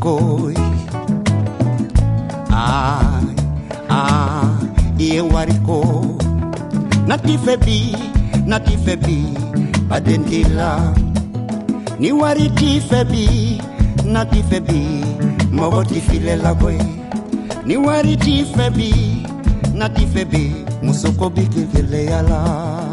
koi e wariko nati febi badendila ni wariti febi nati febi moboti filela boy ni wariti febi nati febi musoko bikele yala